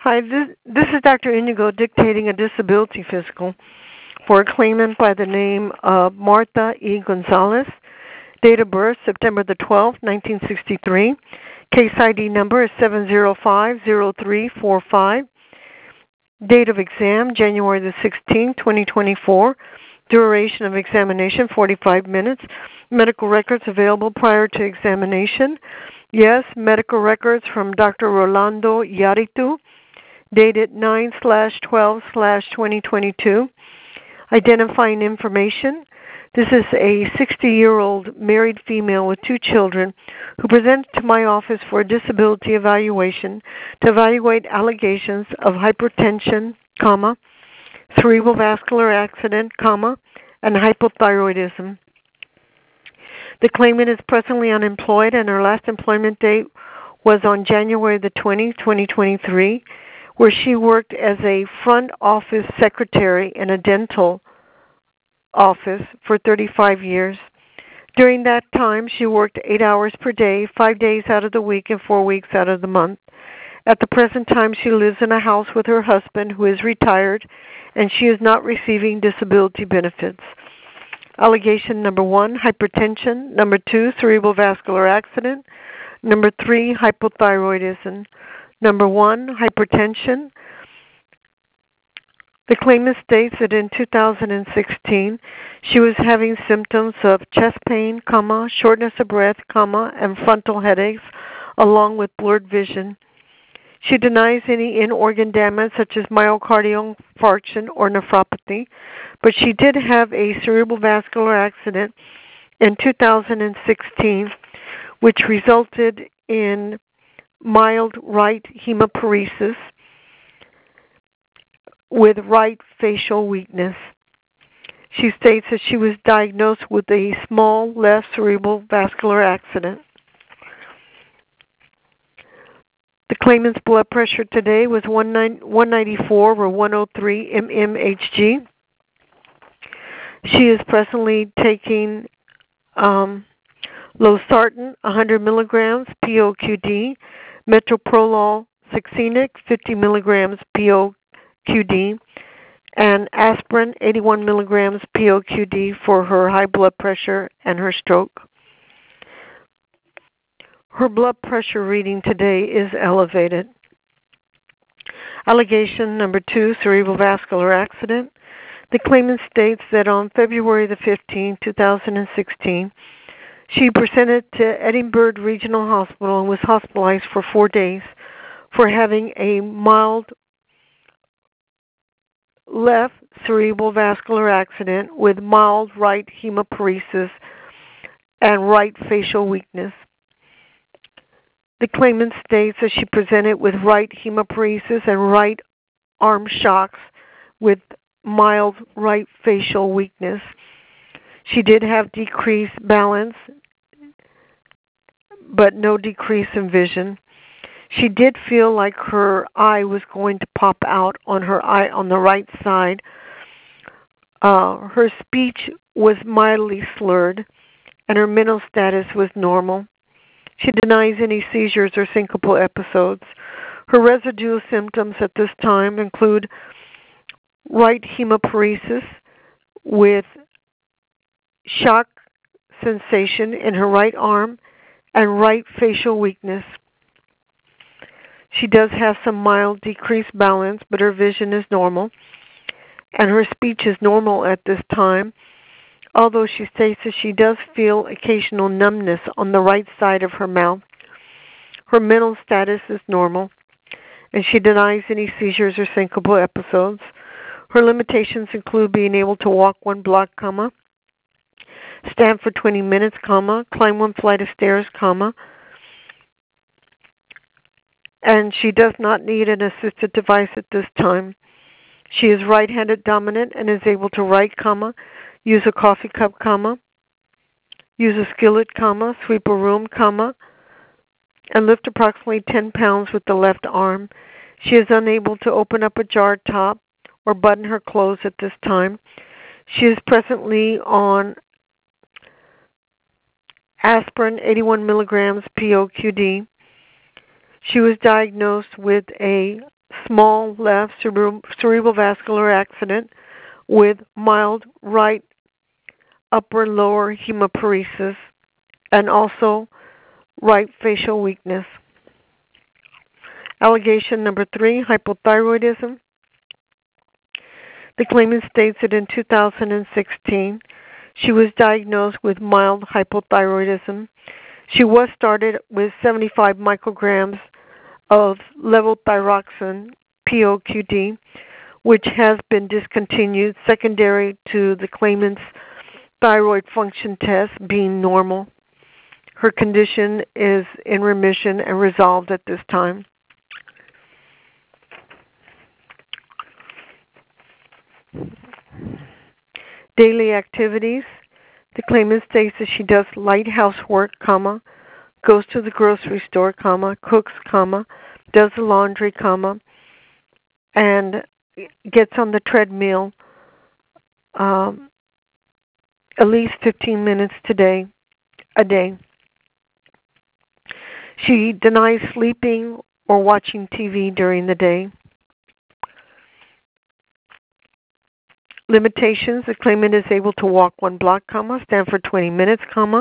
Hi, this is Dr. Indigo dictating a disability physical for a claimant by the name of Martha E. Gonzalez. Date of birth, September the 12th, 1963. Case ID number is 7050345. Date of exam, January the 16th, 2024. Duration of examination, 45 minutes. Medical records available prior to examination. Yes, medical records from Dr. Rolando Yaritu, dated 9/12/2022. Identifying information. This is a 60-year-old married female with 2 children who presented to my office for a disability evaluation to evaluate allegations of hypertension, cerebral vascular accident, and hypothyroidism. The claimant is presently unemployed, and her last employment date was on January the 20th, 2023, where she worked as a front office secretary in a dental office for 35 years. During that time, she worked 8 hours per day, 5 days out of the week, and 4 weeks out of the month. At the present time, she lives in a house with her husband, who is retired, and she is not receiving disability benefits. Allegation number 1, hypertension. Number 2, cerebral vascular accident. Number 3, hypothyroidism. Number 1, hypertension. The claimant states that in 2016, she was having symptoms of chest pain, shortness of breath, and frontal headaches, along with blurred vision. She denies any in-organ damage such as myocardial infarction or nephropathy, but she did have a cerebral vascular accident in 2016, which resulted in mild right hemiparesis with right facial weakness. She states that she was diagnosed with a small left cerebral vascular accident. The claimant's blood pressure today was 194 over 103 mmHg. She is presently taking losartan 100 milligrams POQD, metoprolol succinate 50 milligrams POQD, and aspirin 81 milligrams POQD for her high blood pressure and her stroke. Her blood pressure reading today is elevated. Allegation number 2, cerebral vascular accident. The claimant states that on February the 15th, 2016, she presented to Edinburgh Regional Hospital and was hospitalized for 4 days for having a mild left cerebral vascular accident with mild right hemiparesis and right facial weakness. The claimant states that she presented with right hemiparesis and right arm shocks with mild right facial weakness. She did have decreased balance, but no decrease in vision. She did feel like her eye was going to pop out on her eye on the right side. Her speech was mildly slurred, and her mental status was normal. She denies any seizures or syncopal episodes. Her residual symptoms at this time include right hemiparesis with shock sensation in her right arm and right facial weakness. She does have some mild decreased balance, but her vision is normal, and her speech is normal at this time, although she states that she does feel occasional numbness on the right side of her mouth. Her mental status is normal, and she denies any seizures or syncopal episodes. Her limitations include being able to walk 1 block, stand for 20 minutes, climb 1 flight of stairs, and she does not need an assisted device at this time. She is right-handed dominant and is able to write, use a coffee cup, use a skillet, sweep a room, and lift approximately 10 pounds with the left arm. She is unable to open up a jar top or button her clothes at this time. She is presently on aspirin 81 milligrams POQD. She was diagnosed with a small left cerebral vascular accident with mild right upper lower hemiparesis and also right facial weakness. Allegation number 3, hypothyroidism. The claimant states that in 2016 she was diagnosed with mild hypothyroidism. She was started with 75 micrograms of levothyroxine, POQD, which has been discontinued secondary to the claimant's thyroid function test being normal. Her condition is in remission and resolved at this time. Daily activities. The claimant states that she does light housework, goes to the grocery store, cooks, does the laundry, and gets on the treadmill at least 15 minutes a day. She denies sleeping or watching TV during the day. Limitations. The claimant is able to walk 1 block, stand for 20 minutes,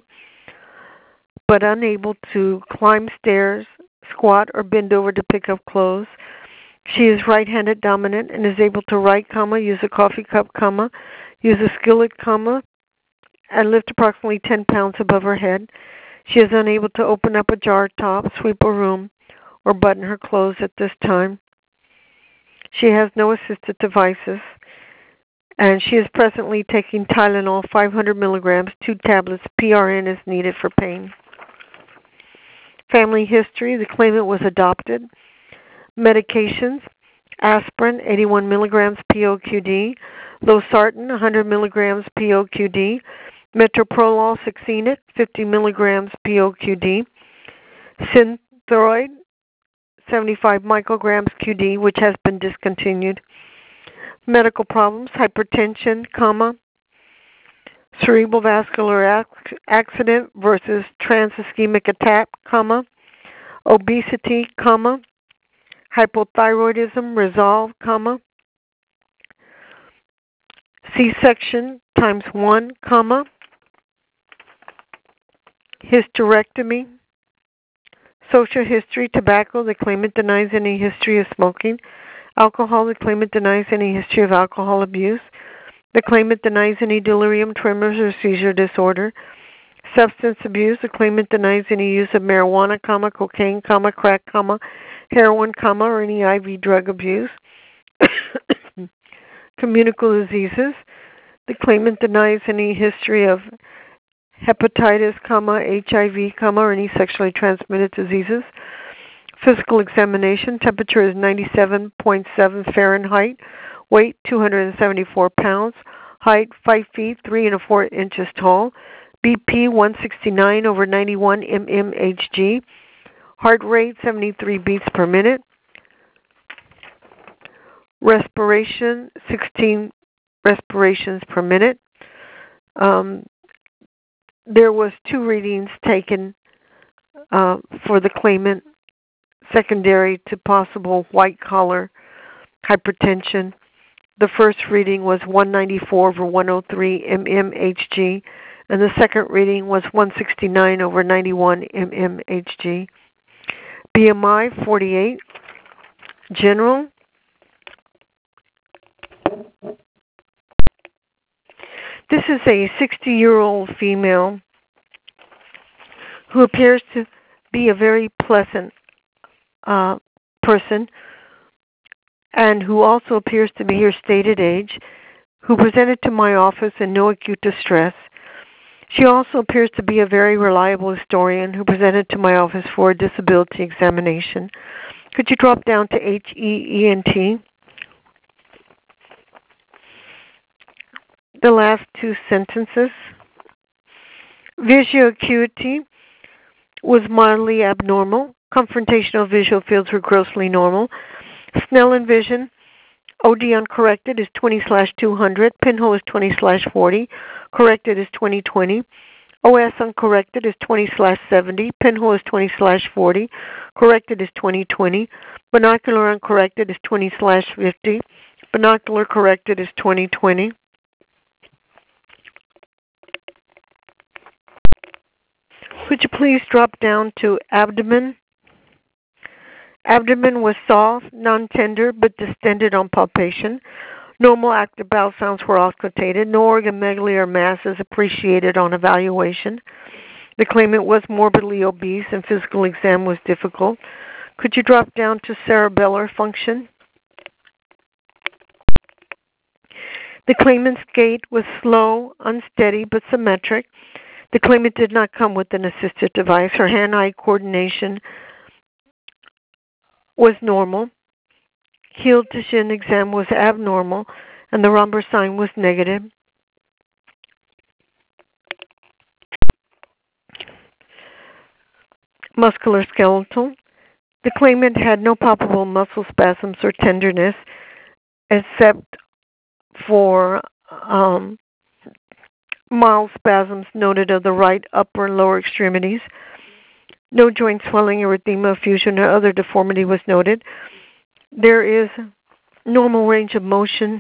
but unable to climb stairs, squat, or bend over to pick up clothes. She is right-handed dominant and is able to write, use a coffee cup, use a skillet, and lift approximately 10 pounds above her head. She is unable to open up a jar top, sweep a room, or button her clothes at this time. She has no assistive devices, and she is presently taking Tylenol 500 milligrams, 2 tablets. PRN is needed for pain. Family history. The claimant was adopted. Medications. Aspirin, 81 milligrams POQD. Losartan, 100 milligrams POQD. Metoprolol succinate, 50 milligrams POQD. Synthroid, 75 micrograms QD, which has been discontinued. Medical problems, hypertension, cerebral vascular accident versus transischemic attack, obesity, hypothyroidism, resolve, C-section times 1, hysterectomy. Social history, tobacco. The claimant denies any history of smoking. Alcohol. The claimant denies any history of alcohol abuse. The claimant denies any delirium, tremors, or seizure disorder. Substance abuse. The claimant denies any use of marijuana, cocaine, crack, heroin, or any IV drug abuse. Communicable diseases. The claimant denies any history of hepatitis, HIV, or any sexually transmitted diseases. Physical examination. Temperature is 97.7 Fahrenheit. Weight 274 pounds. Height 5 feet 3 1/4 inches tall. BP 169 over 91 mmHg. Heart rate 73 beats per minute. Respiration 16 respirations per minute. There was 2 readings taken for the claimant secondary to possible white collar hypertension. The first reading was 194 over 103 mmHg, and the second reading was 169 over 91 mmHg. BMI 48. General. This is a 60-year-old female who appears to be a very pleasant person and who also appears to be her stated age, who presented to my office in no acute distress. She also appears to be a very reliable historian who presented to my office for a disability examination. Could you drop down to HEENT? The last 2 sentences. Visual acuity was mildly abnormal. Confrontational visual fields were grossly normal. Snellen vision, OD uncorrected, is 20/200. Pinhole is 20/40. Corrected is 20/20. OS uncorrected is 20/70. Pinhole is 20/40. Corrected is 20/20. Binocular uncorrected is 20/50. Binocular corrected is 20/20. Would you please drop down to abdomen? Abdomen was soft, non-tender, but distended on palpation. Normal active bowel sounds were auscultated. No organomegaly or mass is appreciated on evaluation. The claimant was morbidly obese and physical exam was difficult. Could you drop down to cerebellar function? The claimant's gait was slow, unsteady, but symmetric. The claimant did not come with an assistive device. Her hand-eye coordination was normal. Heel to shin exam was abnormal, and the Romberg sign was negative. Musculoskeletal. The claimant had no palpable muscle spasms or tenderness, except for mild spasms noted of the right upper and lower extremities. No joint swelling, erythema, effusion, or other deformity was noted. There is normal range of motion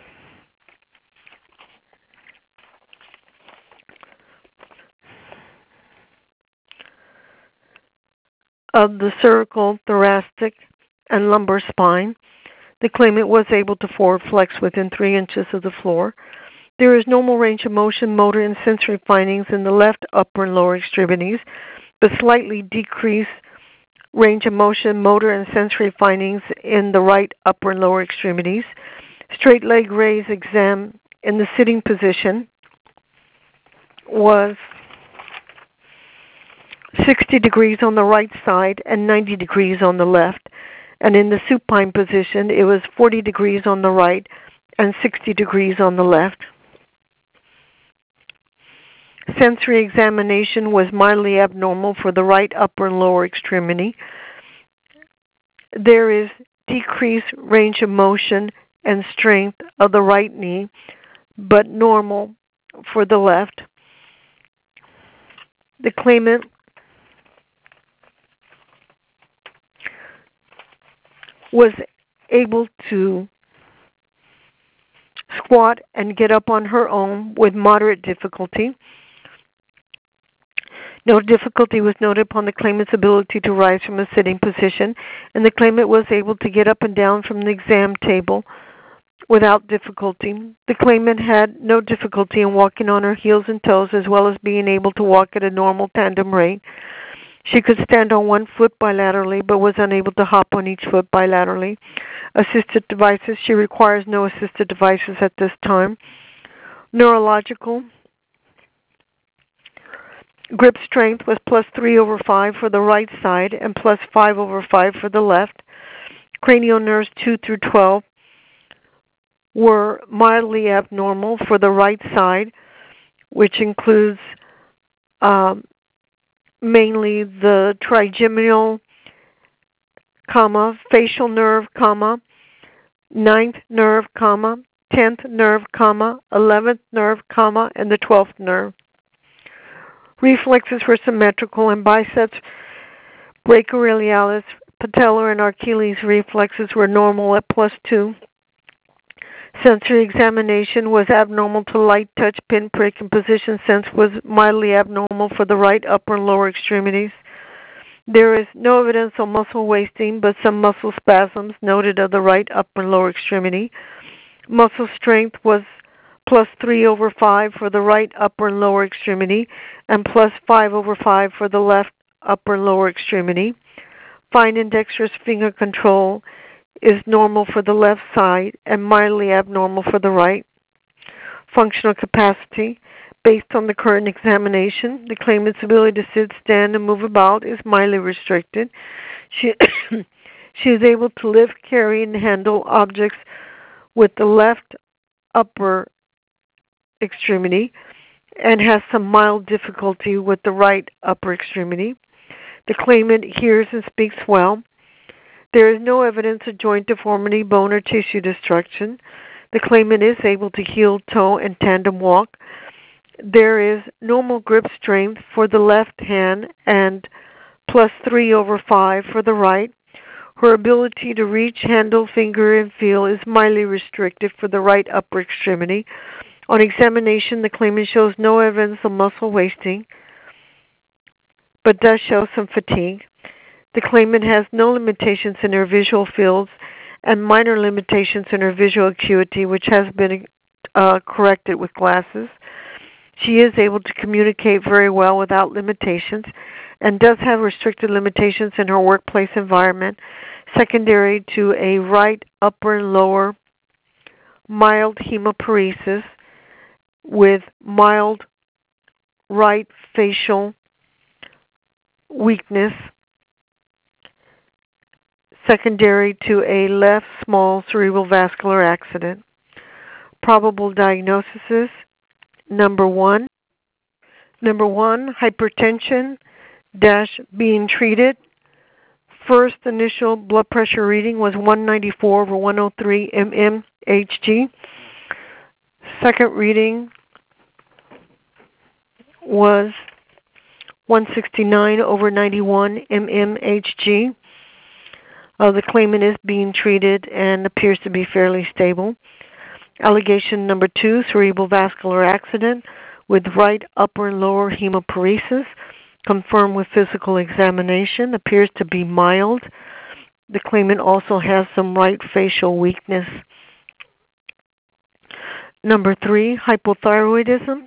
of the cervical, thoracic, and lumbar spine. The claimant was able to forward flex within 3 inches of the floor. There is normal range of motion, motor, and sensory findings in the left upper and lower extremities, but slightly decreased range of motion, motor, and sensory findings in the right upper and lower extremities. Straight leg raise exam in the sitting position was 60 degrees on the right side and 90 degrees on the left. And in the supine position, it was 40 degrees on the right and 60 degrees on the left. Sensory examination was mildly abnormal for the right upper and lower extremity. There is decreased range of motion and strength of the right knee, but normal for the left. The claimant was able to squat and get up on her own with moderate difficulty. No difficulty was noted upon the claimant's ability to rise from a sitting position, and the claimant was able to get up and down from the exam table without difficulty. The claimant had no difficulty in walking on her heels and toes, as well as being able to walk at a normal tandem rate. She could stand on one foot bilaterally, but was unable to hop on each foot bilaterally. Assisted devices, she requires no assisted devices at this time. Neurological. Grip strength was +3/5 for the right side and +5/5 for the left. Cranial nerves 2 through 12 were mildly abnormal for the right side, which includes mainly the trigeminal, facial nerve, ninth nerve, 10th nerve, 11th nerve, and the 12th nerve. Reflexes were symmetrical, and biceps, brachioradialis, patellar, and Achilles reflexes were normal at +2. Sensory examination was abnormal to light touch, pinprick, and position sense was mildly abnormal for the right upper and lower extremities. There is no evidence of muscle wasting, but some muscle spasms noted of the right upper and lower extremity. Muscle strength was +3/5 for the right upper and lower extremity, and +5/5 for the left upper and lower extremity. Fine and dexterous finger control is normal for the left side and mildly abnormal for the right. Functional capacity. Based on the current examination, the claimant's ability to sit, stand, and move about is mildly restricted. She is able to lift, carry, and handle objects with the left upper extremity and has some mild difficulty with the right upper extremity. The claimant hears and speaks well. There is no evidence of joint deformity, bone, or tissue destruction. The claimant is able to heel, toe, and tandem walk. There is normal grip strength for the left hand and +3/5 for the right. Her ability to reach, handle, finger, and feel is mildly restricted for the right upper extremity. On examination, the claimant shows no evidence of muscle wasting, but does show some fatigue. The claimant has no limitations in her visual fields and minor limitations in her visual acuity, which has been corrected with glasses. She is able to communicate very well without limitations and does have restricted limitations in her workplace environment, secondary to a right upper and lower mild hemiparesis with mild right facial weakness, secondary to a left small cerebral vascular accident. Probable diagnoses: Number one, hypertension being treated. First initial blood pressure reading was 194/103 mmHg. Second reading was 169/91 mmHg. The claimant is being treated and appears to be fairly stable. Allegation number 2, cerebral vascular accident with right upper and lower hemiparesis, confirmed with physical examination, appears to be mild. The claimant also has some right facial weakness. Number 3, hypothyroidism,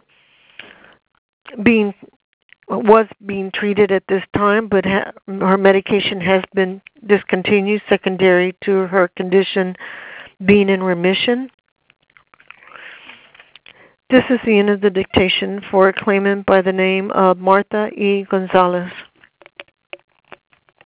was being treated at this time, but her medication has been discontinued, secondary to her condition being in remission. This is the end of the dictation for a claimant by the name of Martha E. Gonzalez.